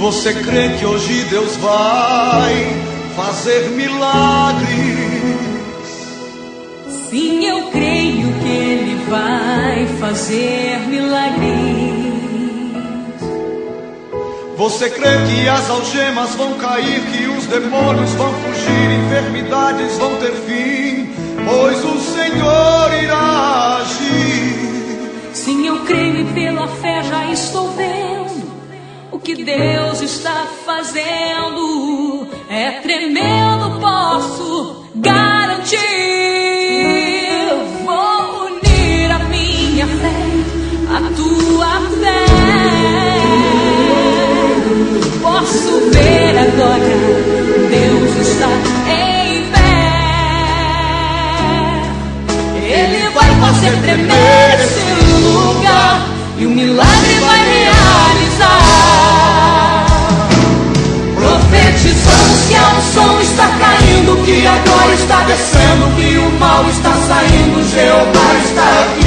Você crê que hoje Deus vai fazer milagres? Sim, eu creio que Ele vai fazer milagres. Você crê que as algemas vão cair, que os demônios vão fugir, enfermidades vão ter fim, pois o Senhor irá agir. Sim, eu creio e pela fé já estou vendo o que Deus está fazendo. É tremendo, posso garantir. Vou unir a minha fé à tua fé. Posso ver agora, Deus está em pé. Ele vai fazer tremer esse lugar e o milagre vai realizar. Profetizamos que a unção está caindo, que a glória está descendo, que o mal está saindo, Jeová está aqui.